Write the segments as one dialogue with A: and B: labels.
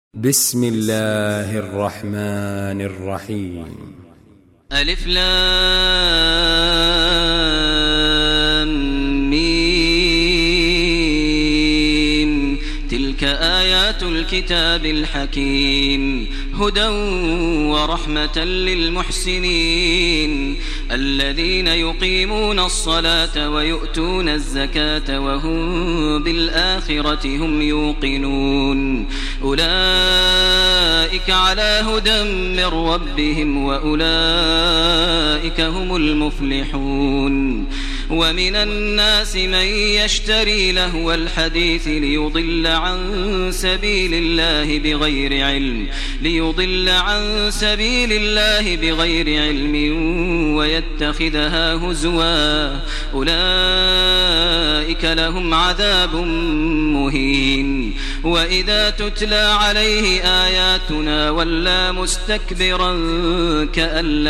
A: بسم الله الرحمن الرحيم.
B: ألف لام ميم. تلك آيات الكتاب الحكيم هدى ورحمة للمحسنين الذين يقيمون الصلاة ويؤتون الزكاة وهم بالآخرة هم يوقنون أولئك على هدى من ربهم وأولئك هم المفلحون. ومن الناس من يشتري لهو الحديث ليضل عن سبيل الله بغير علم ويتخذها هزوا أولئك لهم عذاب مهين. وإذا تتلى عليه آياتنا ولى مستكبرا كأن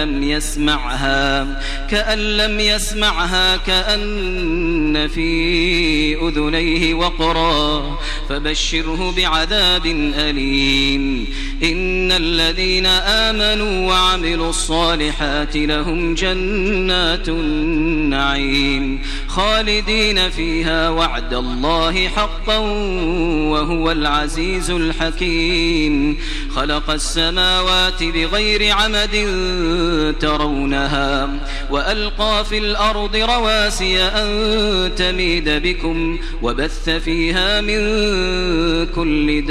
B: لم يسمعها كأن في أذنيه وقرا فبشره بعذاب أليم. إن الذين آمنوا وعملوا الصالحات لهم جنات النعيم خالدين فيها وعد الله حقا وهو العزيز الحكيم. خلق السماوات بغير عمد ترونها وألقى في الأرض رواسي أن تميد بكم وبث فيها من كل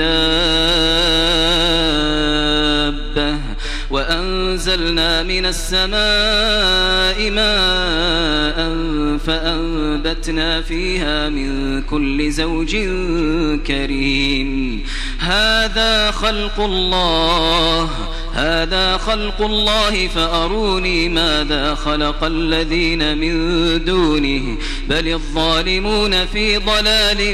B: دابة وأنزلنا من السماء ماء فأنبتنا فيها من كل زوج كريم. هذا خلق الله فأروني ماذا خلق الذين من دونه بل الظالمون في ضلال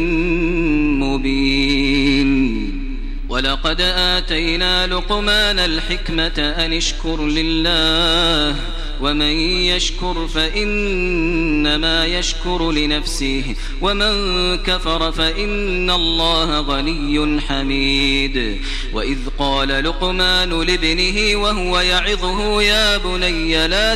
B: مبين. ولقد آتينا لقمان الحكمة أن اشكر لله ومن يشكر فإنما يشكر لنفسه ومن كفر فإن الله غني حميد. وإذ قال لقمان لابنه وهو يعظه يا بني لا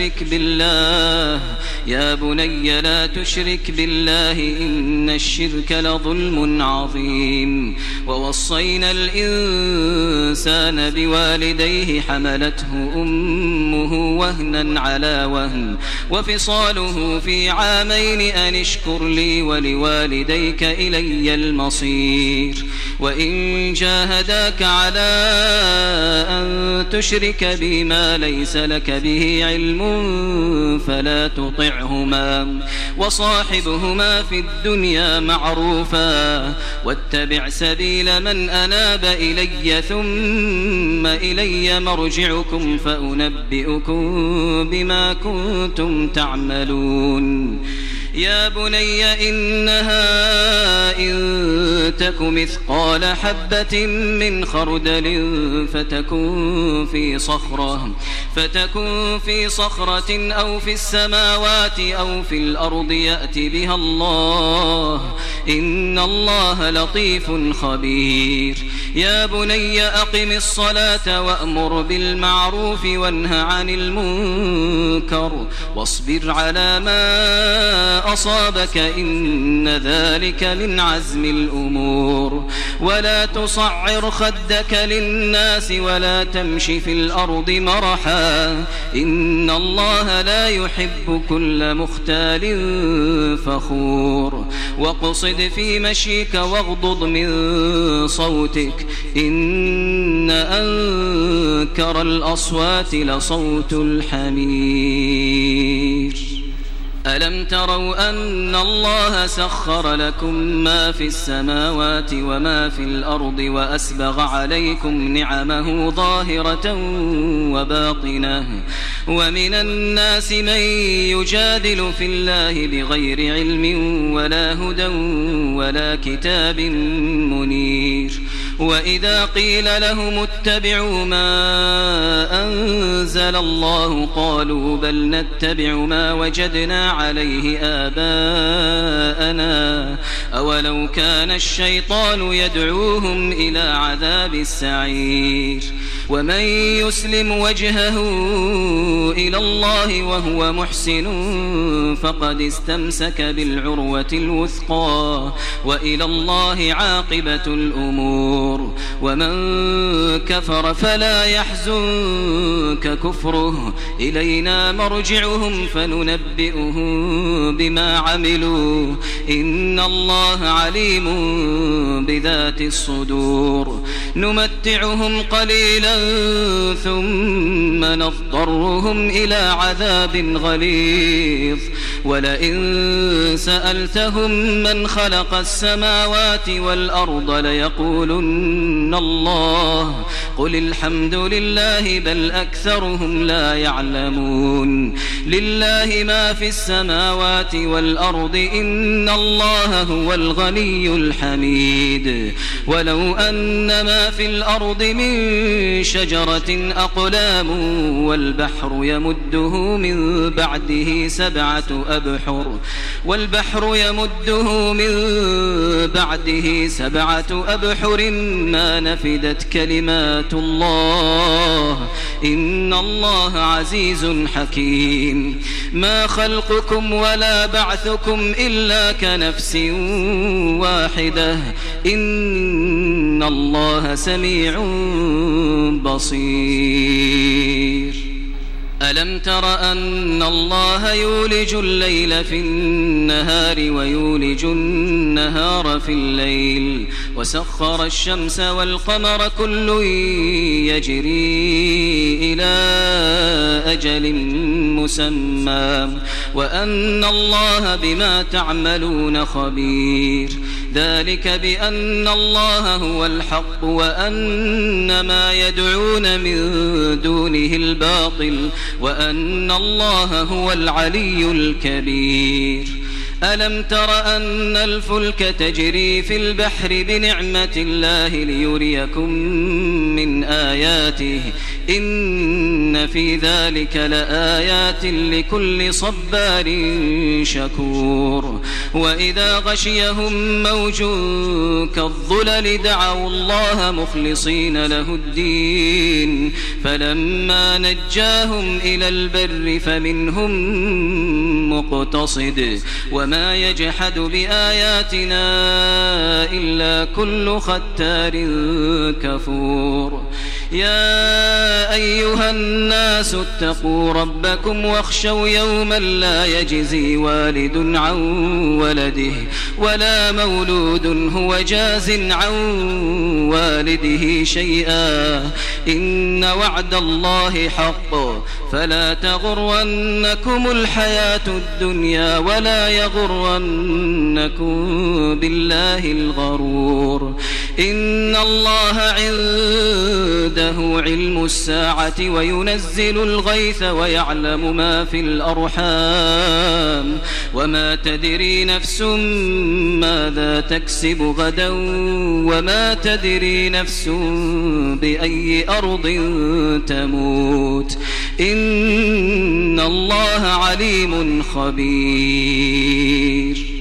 B: تشرك بالله إن الشرك لظلم عظيم. ووصينا الإنسان بوالديه حملته أمه وهنا على وهن وفصاله في عامين أن اشكر لي ولوالديك إلي المصير. وإن جاهداك على أن تشرك بي ما ليس لك به علم فلا تطعهما وصاحبهما في الدنيا معروفا واتبع سبيل من أناب إلي ثم إلي مرجعكم فأنبئكم بما كنتم تعملون. يا بني إنها إن تك مثقال حبة من خردل فتكن في صخرة أو في السماوات أو في الأرض يأت بها الله إن الله لطيف خبير. يا بني أقم الصلاة وأمر بالمعروف وانه عن المنكر واصبر على ما أصابك إن ذلك من عزم الأمور. ولا تصعر خدك للناس ولا تمش في الأرض مرحا إن الله لا يحب كل مختال فخور. واقصد في مشيك واغضض من صوتك إن أنكر الأصوات لصوت الحمير. ألم تروا أن الله سخر لكم ما في السماوات وما في الأرض وأسبغ عليكم نعمه ظاهرة وباطنة ومن الناس من يجادل في الله بغير علم ولا هدى ولا كتاب منير. وإذا قيل لهم اتبعوا ما أنزل الله قالوا بل نتبع ما وجدنا عليه آباءنا أولو كان الشيطان يدعوهم إلى عذاب السعير ومن يسلم وجهه إلى الله وهو محسن فقد استمسك بالعروة الوثقى وإلى الله عاقبة الأمور ومن كفر فلا يحزنك كفره إلينا مرجعهم فننبئهم بما عملوا إن الله عليم بذات الصدور نمتعهم قليلا ثم نضطرهم إلى عذاب غليظ ولئن سألتهم من خلق السماوات والأرض ليقولن الله قل الحمد لله بل أكثرهم لا يعلمون لله ما في السماوات والأرض إن الله هو الغني الحميد ولو أن ما في الأرض من شجرة أقلام والبحر يمده من بعده سبعة أبحر ما نفدت كلمات الله إن الله عزيز حكيم ما خلقكم ولا بعثكم إلا كنفس واحدة إن الله سميع بصير ألم تر أن الله يولج الليل في النهار ويولج النهار في الليل وسخر الشمس والقمر كل يجري إلى أجل مسمى وأن الله بما تعملون خبير ذلك بأن الله هو الحق وأن ما يدعون من دونه الباطل وأن الله هو العلي الكبير ألم تر أن الفلك تجري في البحر بنعمة الله ليريكم من آياته إن في ذلك لآيات لكل صبار شكور وإذا غشيهم موج كالظلل دعوا الله مخلصين له الدين فلما نجاهم إلى البر فمنهم مقتصد وما يجحد بآياتنا إلا كل ختار كفور يا أيها الناس اتقوا ربكم واخشوا يوما لا يجزي والد عن ولده ولا مولود هو جاز عن والده شيئا إن وعد الله حق فلا تغرنكم الحياة الدنيا ولا يغرنكم بالله الغرور إن الله عنده علم الساعة وينزل الغيث ويعلم ما في الأرحام وما تدري نفس ماذا تكسب غدا وما تدري نفس بأي أرض تموت إن الله عليم خبير